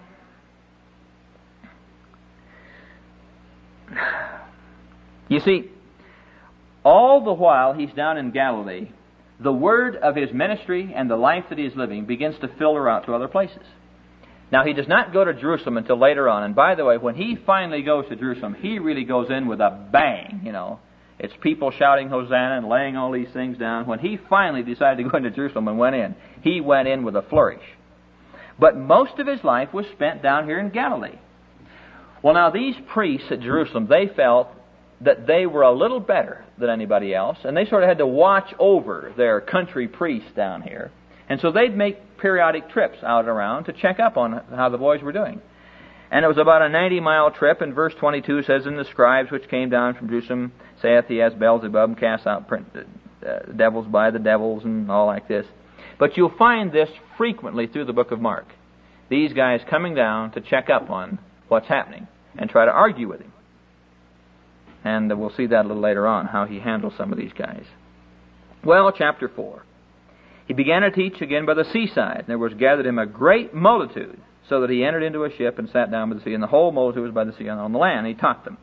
you see, all the while he's down in Galilee, the word of his ministry and the life that he is living begins to filter out to other places. Now, he does not go to Jerusalem until later on. And by the way, when he finally goes to Jerusalem, he really goes in with a bang, you know. It's people shouting Hosanna and laying all these things down. When he finally decided to go into Jerusalem and went in, he went in with a flourish. But most of his life was spent down here in Galilee. Well, now, these priests at Jerusalem, they felt that they were a little better than anybody else, and they sort of had to watch over their country priests down here. And so they'd make periodic trips out and around to check up on how the boys were doing. And it was about a ninety-mile trip, and verse twenty-two says, "And the scribes which came down from Jerusalem saith, He has Beelzebub, and casts out print, uh, devils by the devils," and all like this. But you'll find this frequently through the book of Mark. These guys coming down to check up on what's happening and try to argue with him. And we'll see that a little later on, how he handles some of these guys. Well, chapter four. He began to teach again by the seaside, and there was gathered him a great multitude, so that he entered into a ship and sat down by the sea, and the whole multitude was by the sea and on the land. And he taught them.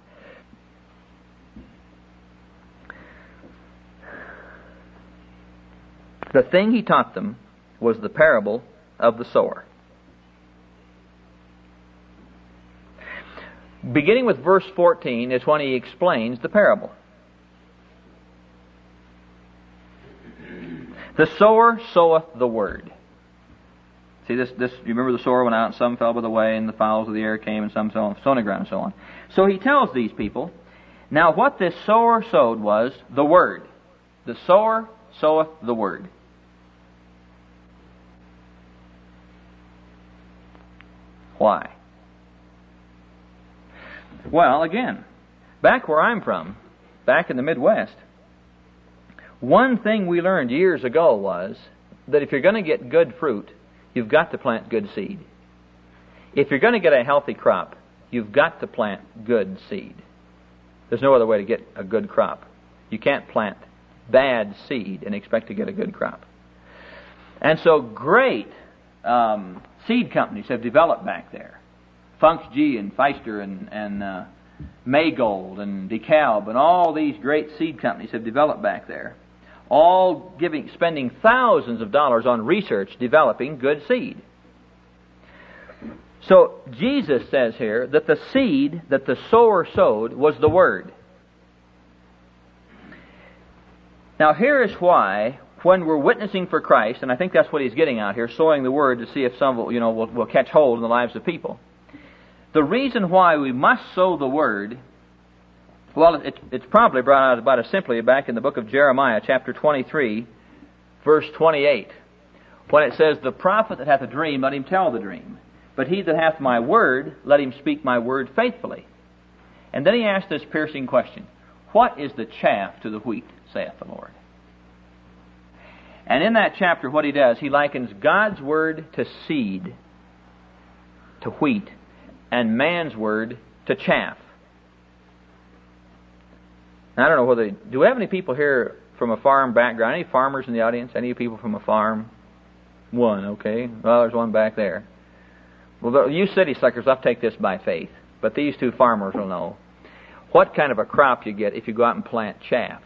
The thing he taught them was the parable of the sower. Beginning with verse fourteen is when he explains the parable. The sower soweth the word. See, this, this, you remember the sower went out, and some fell by the way, and the fowls of the air came, and some fell on stony ground, and so on. So he tells these people, now what this sower sowed was the word. The sower soweth the word. Why? Well, again, back where I'm from, back in the Midwest, one thing we learned years ago was that if you're going to get good fruit, you've got to plant good seed. If you're going to get a healthy crop, you've got to plant good seed. There's no other way to get a good crop. You can't plant bad seed and expect to get a good crop. And so great um, seed companies have developed back there. Funks G and Feister and, and uh, Maygold and DeKalb and all these great seed companies have developed back there, all giving, spending thousands of dollars on research developing good seed. So Jesus says here that the seed that the sower sowed was the Word. Now here is why, when we're witnessing for Christ, and I think that's what he's getting out here, sowing the Word to see if some will, you know, will, will catch hold in the lives of people. The reason why we must sow the Word, well, it, it's probably brought out about as simply back in the book of Jeremiah, chapter twenty-three, verse twenty-eight, when it says, "The prophet that hath a dream, let him tell the dream. But he that hath my word, let him speak my word faithfully." And then he asked this piercing question, "What is the chaff to the wheat, saith the Lord?" And in that chapter, what he does, he likens God's word to seed, to wheat, and man's word to chaff. Now, I don't know whether... Do we have any people here from a farm background? Any farmers in the audience? Any people from a farm? One, okay. Well, there's one back there. Well, you city slickers, I'll take this by faith. But these two farmers will know what kind of a crop you get if you go out and plant chaff.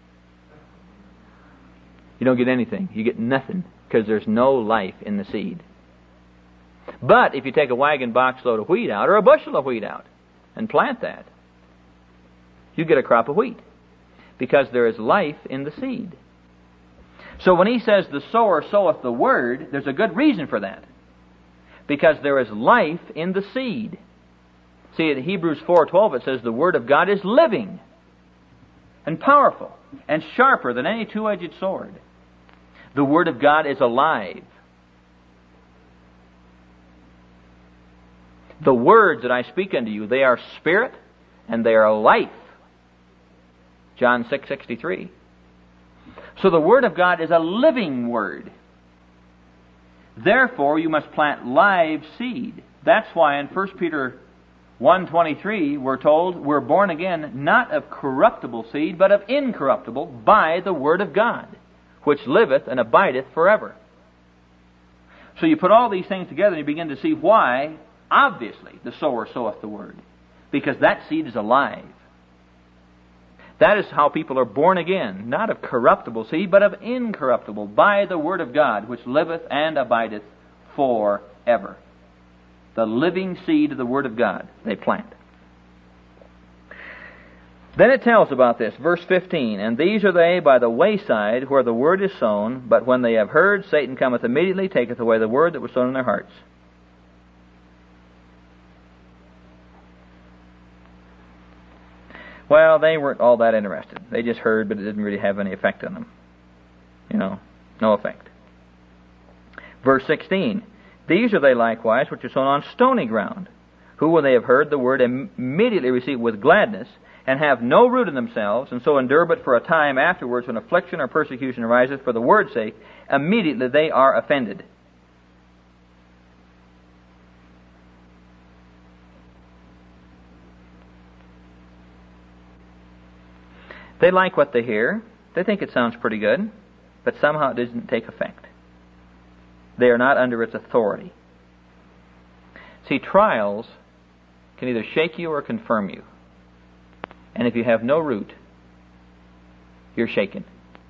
You don't get anything. You get nothing, because there's no life in the seed. But if you take a wagon box load of wheat out, or a bushel of wheat out, and plant that, you get a crop of wheat, because there is life in the seed. So when he says the sower soweth the word, there's a good reason for that, because there is life in the seed. See, in Hebrews four twelve it says the Word of God is living and powerful and sharper than any two-edged sword. The Word of God is alive. The words that I speak unto you, they are spirit and they are life. John six sixty-three. So the Word of God is a living Word. Therefore, you must plant live seed. That's why in First Peter one twenty-three, we're told, we're born again not of corruptible seed, but of incorruptible, by the Word of God, which liveth and abideth forever. So you put all these things together and you begin to see why, obviously, the sower soweth the Word. Because that seed is alive. That is how people are born again, not of corruptible seed, but of incorruptible, by the Word of God, which liveth and abideth forever. The living seed of the Word of God they plant. Then it tells about this, verse fifteen, and these are they by the wayside where the word is sown, but when they have heard, Satan cometh immediately, taketh away the word that was sown in their hearts. Well, they weren't all that interested. They just heard, but it didn't really have any effect on them. You know, no effect. Verse sixteen, these are they likewise which are sown on stony ground, who when they have heard the word immediately receive with gladness, and have no root in themselves, and so endure but for a time afterwards when affliction or persecution ariseth for the word's sake, immediately they are offended. They like what they hear. They think it sounds pretty good, but somehow it doesn't take effect. They are not under its authority. See, trials can either shake you or confirm you. And if you have no root, you're shaken.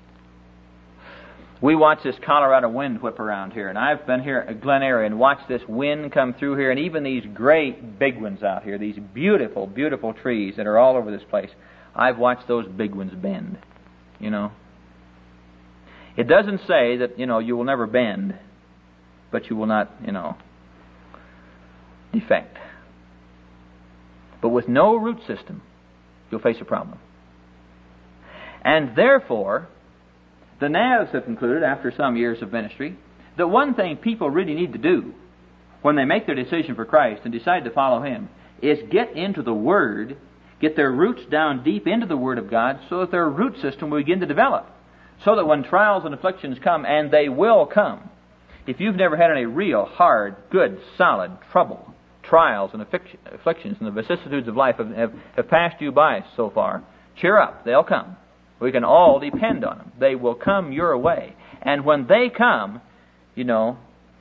We watch this Colorado wind whip around here, and I've been here at Glen Eyrie and watched this wind come through here, and even these great big ones out here, these beautiful, beautiful trees that are all over this place. I've watched those big ones bend, you know. It doesn't say that, you know, you will never bend, but you will not, you know, defect. But with no root system, you'll face a problem. And therefore, the N A Vs have concluded, after some years of ministry, that one thing people really need to do when they make their decision for Christ and decide to follow Him is get into the Word, get their roots down deep into the Word of God so that their root system will begin to develop. So that when trials and afflictions come, and they will come, if you've never had any real, hard, good, solid trouble, trials and afflictions and the vicissitudes of life have, have, have passed you by so far, cheer up, they'll come. We can all depend on them. They will come your way. And when they come, you know,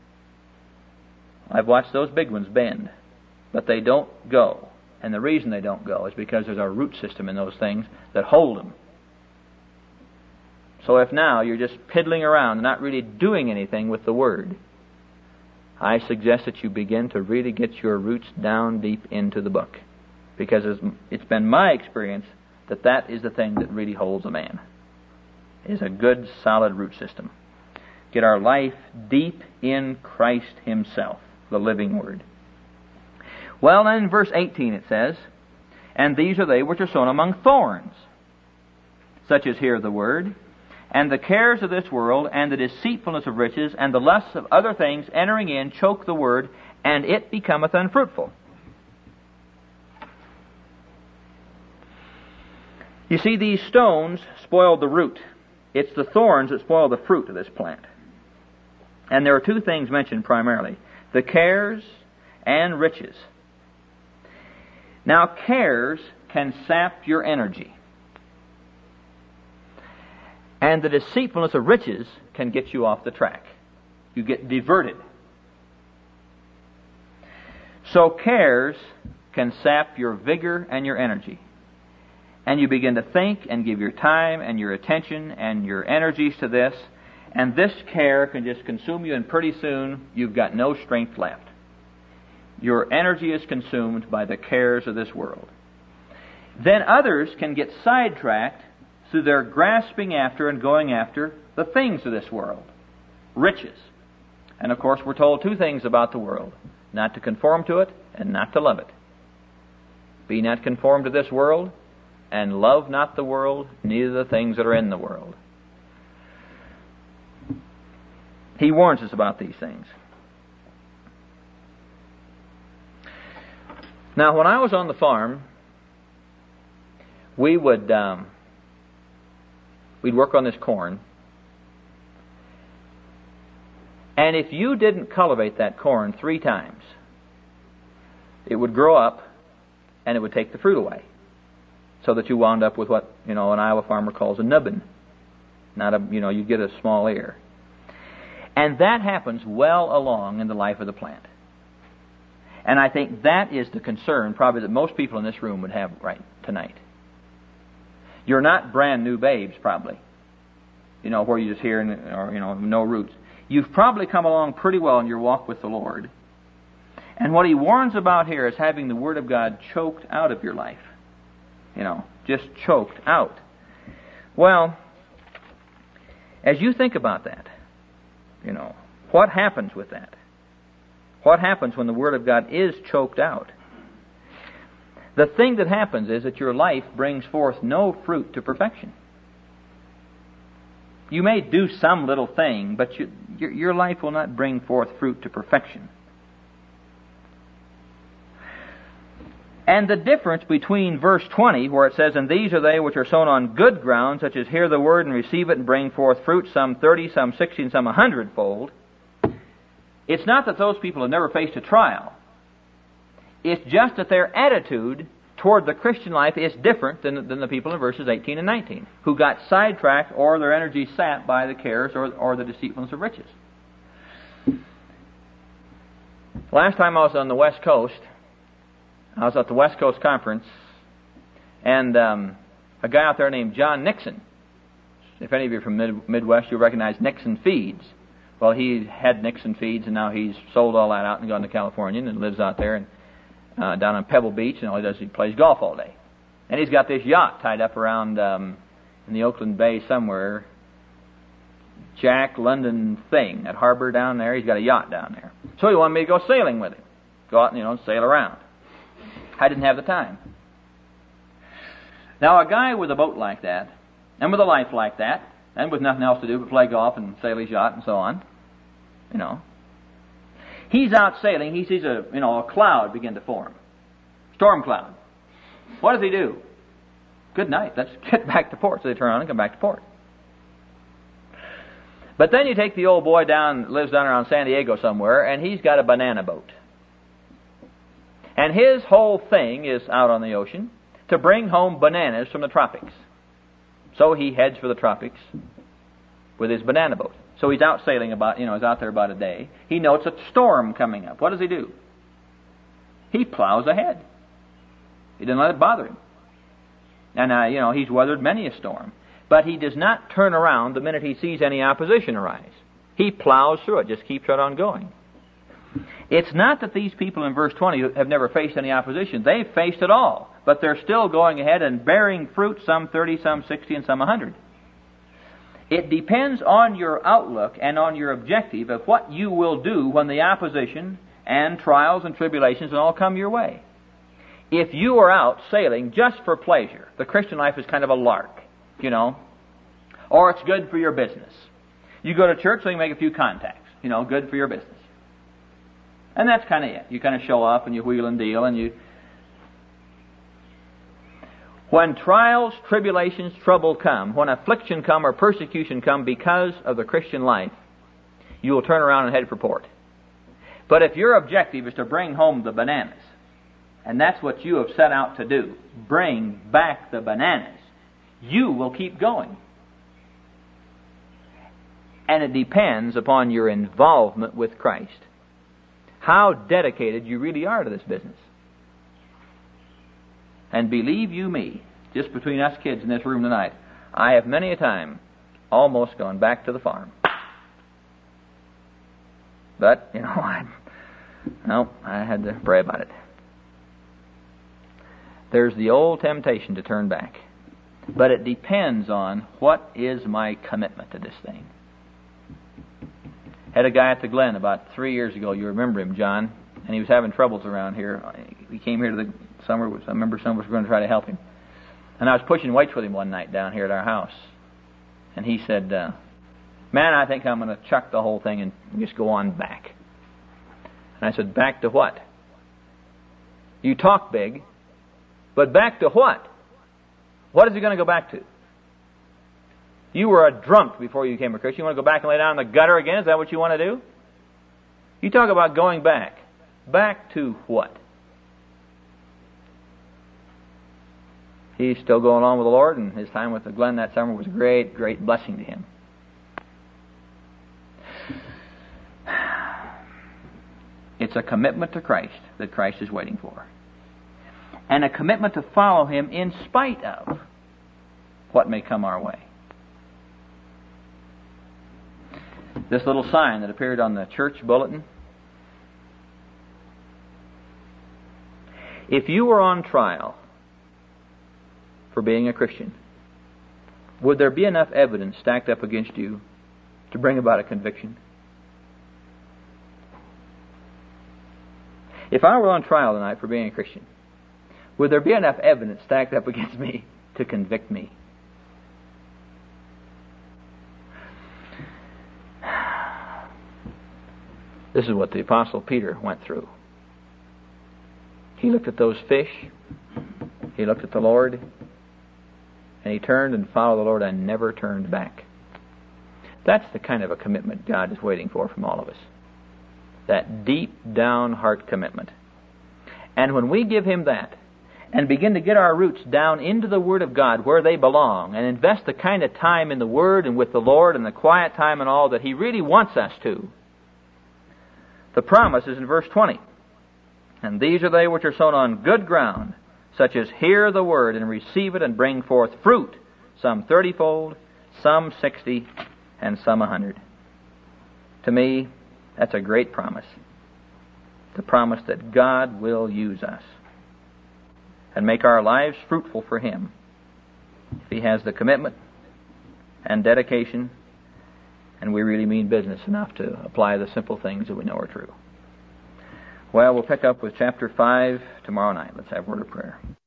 I've watched those big ones bend, but they don't go. And the reason they don't go is because there's a root system in those things that hold them. So if now you're just piddling around and not really doing anything with the Word, I suggest that you begin to really get your roots down deep into the book. Because it's been my experience that that is the thing that really holds a man, is a good, solid root system. Get our life deep in Christ Himself, the living Word. Well, then in verse eighteen it says, and these are they which are sown among thorns, such as hear the Word, and the cares of this world, and the deceitfulness of riches, and the lusts of other things entering in, choke the Word, and it becometh unfruitful. You see, these stones spoil the root. It's the thorns that spoil the fruit of this plant. And there are two things mentioned primarily, the cares and riches. Now, cares can sap your energy. And the deceitfulness of riches can get you off the track. You get diverted. So cares can sap your vigor and your energy. And you begin to think and give your time and your attention and your energies to this, and this care can just consume you, and pretty soon you've got no strength left. Your energy is consumed by the cares of this world. Then others can get sidetracked through their grasping after and going after the things of this world, riches. And of course we're told two things about the world, not to conform to it and not to love it. Be not conformed to this world, and love not the world, neither the things that are in the world. He warns us about these things. Now, when I was on the farm, we would um, we'd work on this corn, and if you didn't cultivate that corn three times, it would grow up and it would take the fruit away, so that you wound up with what, you know, an Iowa farmer calls a nubbin. Not a, you know, you get a small ear. And that happens well along in the life of the plant. And I think that is the concern probably that most people in this room would have right tonight. You're not brand new babes, probably. You know, where you just hear, or, you know, no roots. You've probably come along pretty well in your walk with the Lord. And what he warns about here is having the Word of God choked out of your life. You know, just choked out. Well, as you think about that, you know, what happens with that? What happens when the Word of God is choked out? The thing that happens is that your life brings forth no fruit to perfection. You may do some little thing, but you, your, your life will not bring forth fruit to perfection. And the difference between verse twenty, where it says, "And these are they which are sown on good ground, such as hear the word and receive it and bring forth fruit, some thirty, some sixty, and some a hundredfold," it's not that those people have never faced a trial. It's just that their attitude toward the Christian life is different than, than the people in verses eighteen and nineteen, who got sidetracked or their energy sapped by the cares or, or the deceitfulness of riches. Last time I was on the West Coast, I was at the West Coast Conference, and um, a guy out there named John Nixon. If any of you are from Mid- Midwest, you'll recognize Nixon Feeds. Well, he had Nixon Feeds, and now he's sold all that out and gone to California and lives out there and uh, down on Pebble Beach, and all he does is he plays golf all day. And he's got this yacht tied up around um, in the Oakland Bay somewhere, Jack London Thing, at harbor down there. He's got a yacht down there. So he wanted me to go sailing with him. Go out and, you know, sail around. I didn't have the time. Now, a guy with a boat like that, and with a life like that, and with nothing else to do but play golf and sail his yacht and so on, you know, he's out sailing, he sees a, you know, a cloud begin to form. Storm cloud. What does he do? Good night, let's get back to port. So they turn around and come back to port. But then you take the old boy down, lives down around San Diego somewhere, and he's got a banana boat. And his whole thing is out on the ocean to bring home bananas from the tropics. So he heads for the tropics with his banana boat. So he's out sailing about, you know, he's out there about a day. He notes a storm coming up. What does he do? He plows ahead. He doesn't let it bother him. And, uh, you know, he's weathered many a storm. But he does not turn around the minute he sees any opposition arise. He plows through it, just keeps right on going. It's not that these people in verse twenty have never faced any opposition. They've faced it all. But they're still going ahead and bearing fruit, some thirty, some sixty, and some a hundred. It depends on your outlook and on your objective of what you will do when the opposition and trials and tribulations and all come your way. If you are out sailing just for pleasure, the Christian life is kind of a lark, you know, or it's good for your business. You go to church so you make a few contacts, you know, good for your business. And that's kind of it. You kind of show up and you wheel and deal and you... When trials, tribulations, trouble come, when affliction come or persecution come because of the Christian life, you will turn around and head for port. But if your objective is to bring home the bananas, and that's what you have set out to do, bring back the bananas, you will keep going. And it depends upon your involvement with Christ. How dedicated you really are to this business. And believe you me, just between us kids in this room tonight, I have many a time almost gone back to the farm. But, you know, I, no, I had to pray about it. There's the old temptation to turn back. But it depends on what is my commitment to this thing. Had a guy at the Glen about three years ago. You remember him, John, and he was having troubles around here. He came here to the summer. I remember some of us were going to try to help him. And I was pushing weights with him one night down here at our house. And he said, uh, man, I think I'm going to chuck the whole thing and just go on back. And I said, back to what? You talk big, but back to what? What is he going to go back to? You were a drunk before you became a Christian. You want to go back and lay down in the gutter again? Is that what you want to do? You talk about going back. Back to what? He's still going on with the Lord, and his time with the Glen that summer was a great, great blessing to him. It's a commitment to Christ that Christ is waiting for. And a commitment to follow Him in spite of what may come our way. This little sign that appeared on the church bulletin. If you were on trial for being a Christian, would there be enough evidence stacked up against you to bring about a conviction? If I were on trial tonight for being a Christian, would there be enough evidence stacked up against me to convict me? This is what the Apostle Peter went through. He looked at those fish, he looked at the Lord, and he turned and followed the Lord and never turned back. That's the kind of a commitment God is waiting for from all of us. That deep down heart commitment. And when we give Him that, and begin to get our roots down into the Word of God where they belong, and invest the kind of time in the Word and with the Lord and the quiet time and all that He really wants us to, the promise is in verse twenty. And these are they which are sown on good ground, such as hear the Word and receive it and bring forth fruit, some thirtyfold, some sixty, and some a hundred. To me, that's a great promise. The promise that God will use us and make our lives fruitful for Him if He has the commitment and dedication, and we really mean business enough to apply the simple things that we know are true. Well, we'll pick up with chapter five tomorrow night. Let's have a word of prayer.